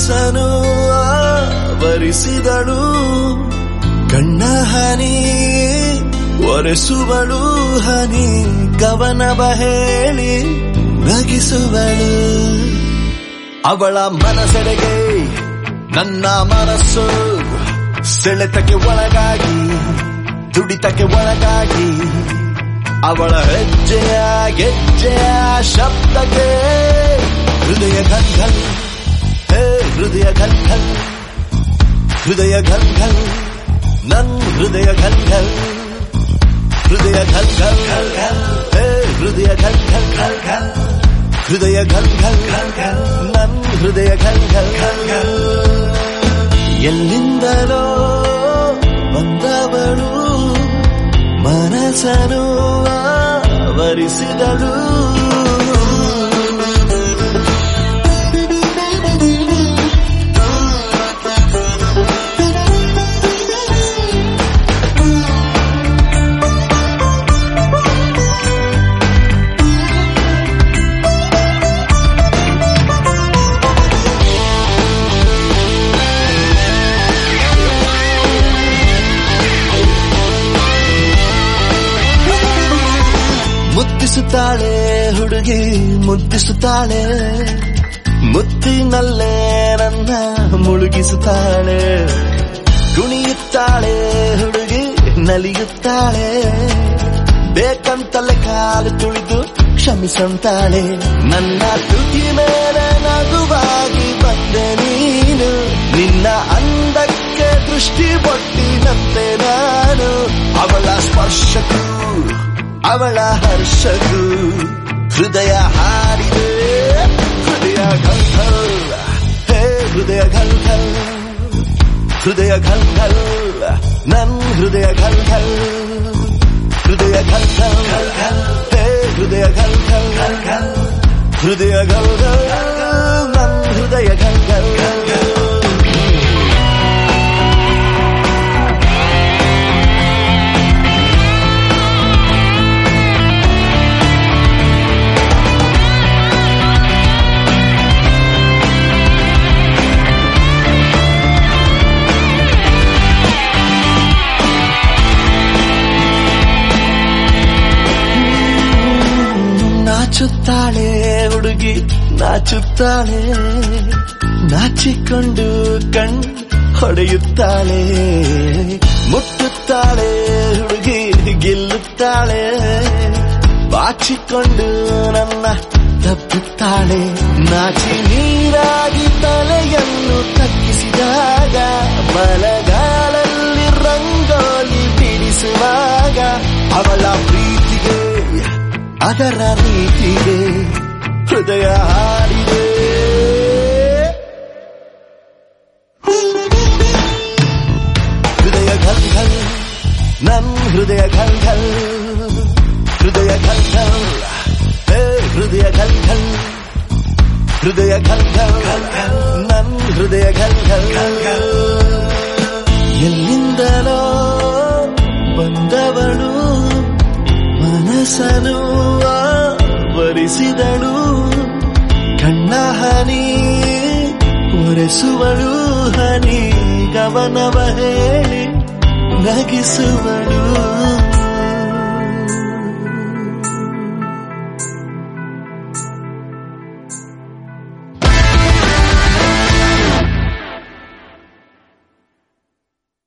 ಮನಸ್ಸನು ಆವರಿಸಿದಳು, ಕಣ್ಣ ಹನಿ ಒರೆಸುವಳು, ಹನಿ ಕವನವ ಹೇಳಿ ನಗಿಸುವಳು. ಅವಳ ಮನಸೆಡೆಗೆ ನನ್ನ ಮನಸ್ಸು ಸೆಳೆತಕ್ಕೆ ಒಳಗಾಗಿ, ತುಡಿತಕ್ಕೆ ಒಳಗಾಗಿ, ಅವಳ ಹೆಜ್ಜೆಯ ಗೆಜ್ಜೆಯ ಶಬ್ದಕ್ಕೆ ಹೃದಯ ಘಲ್ಘಲ್, ಹೇ ಹೃದಯ ಘಲ್ಘಲ್, ಹೃದಯ ಘಲ್ಘಲ್, ನನ್ ಹೃದಯ ಘಲ್ಘಲ್, ಹೃದಯ ಘಲ್ಘಲ್, ಹೇ ಹೃದಯ ಘಲ್ಘಲ್, ಹೃದಯ ಘಲ್ಘಲ್, ನನ್ ಹೃದಯ ಘಲ್ಘಲ್. ಎಲ್ಲಿಂದಲೋ ಬಂದವಳು ಮನಸ್ಸನು ಆವರಿಸಿದಳು. ಮುತ್ತಿಸುತ್ತಾಳೆ ಹುಡುಗಿ, ಮುತ್ತಿಸುತ್ತಾಳೆ, ಮುತ್ತಿನಲ್ಲೇ ನನ್ನ ಮುಳುಗಿಸುತ್ತಾಳೆ. ಕುಣಿಯುತ್ತಾಳೆ ಹುಡುಗಿ, ನಲಿಯುತ್ತಾಳೆ, ಬೇಕಂತಲೇ ಕಾಲು ತುಳಿದು ಕ್ಷಮಿಸುತ್ತಾಳೆ. ನನ್ನ ತುಟಿ ಮೇಲೆ ನಗುವಾಗಿ ಬಂದೆ ನೀನು, ನಿನ್ನ ಅಂದಕ್ಕೆ ದೃಷ್ಟಿ ಕೊಟ್ಟಿನಂತೆ ನಾನು. ಅವಳ ಸ್ಪರ್ಶಕ್ಕೂ ಅವಳ ಹರ್ಷಕ್ಕೂ ಹೃದಯ ಹಾಡಿದೆ, ಹೃದಯ ಘಲ್ಘಲ್, ಹೇ ಹೃದಯ ಘಲ್ಘಲ್, ಹೃದಯ ಘಲ್ಘಲ್, ನನ್ ಹೃದಯ ಘಲ್ಘಲ್, ಹೃದಯ ಘಲ್ಘಲ್, ಹೇ ಹೃದಯ ಘಲ್ಘಲ್, ಹೃದಯ ಘಲ್ಘಲ್, ನನ್ ಹೃದಯ ಘಲ್ಘಲ್. ನಾಚುತ್ತಾಳೆ ಹುಡುಗಿ, ನಾಚುತ್ತಾಳೆ, ನಾಚಿಕೊಂಡು ಕಣ್ ಹೊಡೆಯುತ್ತಾಳೆ. ಮುಟ್ಟುತ್ತಾಳೆ ಹುಡುಗಿ, ಗೆಲ್ಲುತ್ತಾಳೆ, ಬಾಚಿಕೊಂಡು ನನ್ನ ತಪ್ಪುತ್ತಾಳೆ. ನಾಚಿ ನೀರಾಗಿ ತಲೆಯನ್ನು ತಗ್ಗಿಸಿದಾಗ, ಬಲಗಾಲಲ್ಲಿ ರಂಗೋಲಿ ಬಿಡಿಸುವಾಗ, ಅವಳ ಪ್ರೀತಿಗೆ ಅದರ ನೀತಿಗೆ ಹೃದಯ ಹಾಡಿದೆ. ಹೃದಯ ಘಲ್ಘಲ್, ನನ್ ಹೃದಯ ಘಲ್ಘಲ್, ಹೃದಯ ಘಲ್ಘಲ್, ಹೇ ಹೃದಯ ಘಲ್ಘಲ್, ಹೃದಯ ಘಲ್ಘಲ್, ನನ್ ಹೃದಯ ಘಲ್ಘಲ್. ಎಲ್ಲಿಂದಲೋ ಬಂದವಳು ಮನಸ್ಸನು ಆವರಿಸಿದಳು, ಕಣ್ಣ ಹನಿ ಒರೆಸುವಳು, ಹನಿ ಗಮನವ ಹೇಳಿ ನಗಿಸುವಳು.